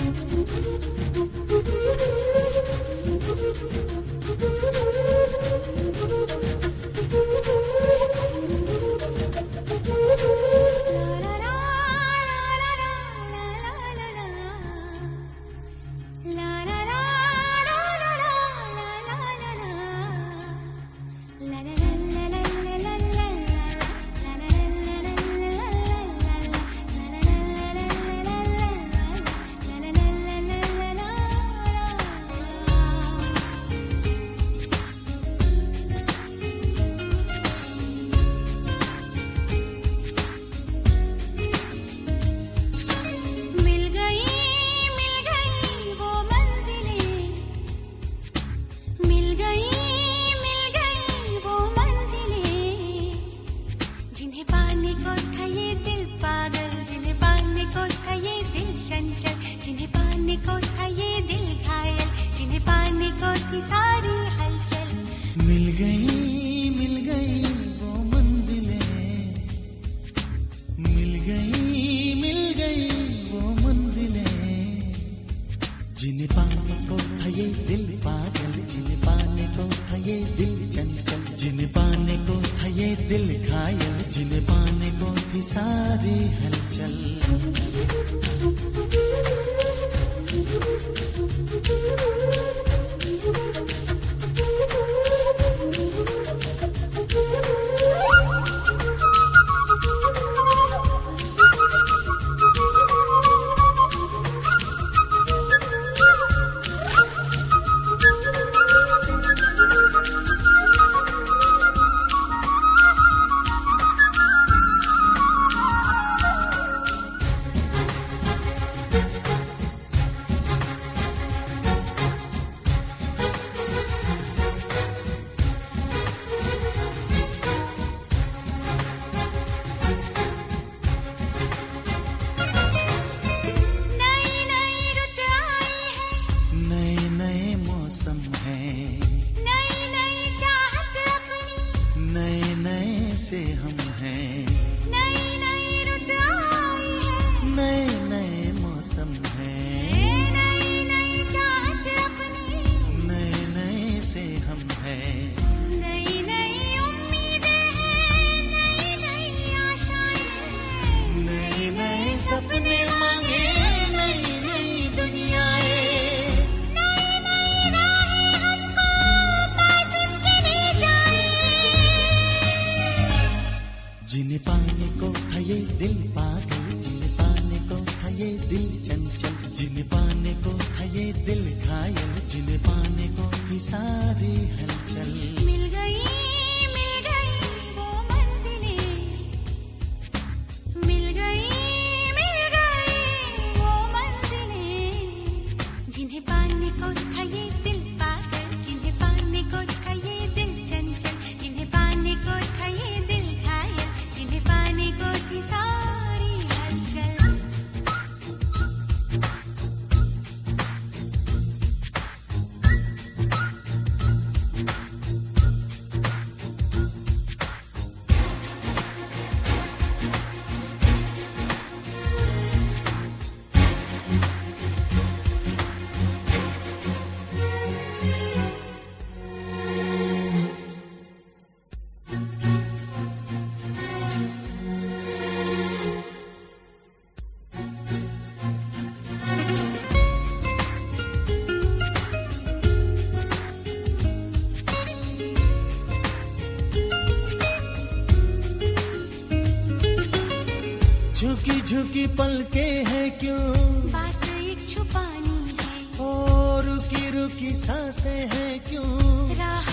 झुकी पलके है क्यों, बात एक छुपानी है। और रुकी रुकी सांसें है क्यों, राह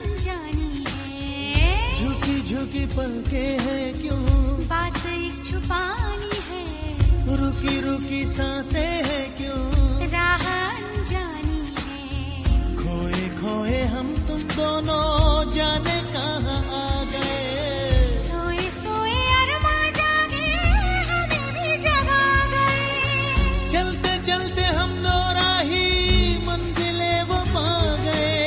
अनजानी है। झुकी झुकी पलके है क्यों, बात एक छुपानी है। रुकी रुकी सांसें है क्यों, राह अनजानी है। खोए खोए हम तुम दोनों जाने कहाँ आ गए। सोए सोए चलते चलते हम दो राही मंजिले वो पा गए।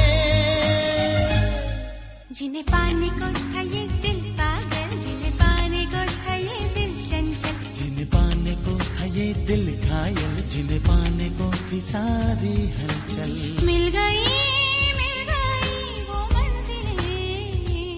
जिन्हें पाने को था ये दिल पागल, जिन्हें पाने को था ये दिल चंचल, जिन्हें पाने को था ये दिल घायल, जिन्हें पाने को थी सारी हलचल। मिल गई वो मंजिलें,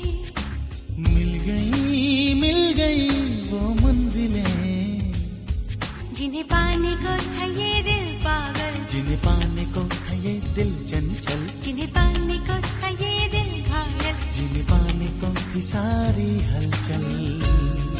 मिल गई वो मंजिलें, जिन्हें पाने को था ये दिल पागल, जिन्हें पाने को था ये दिल चंचल, जिन्हें पाने को था ये दिल घायल, जिन्हें पाने को थी सारी हलचल।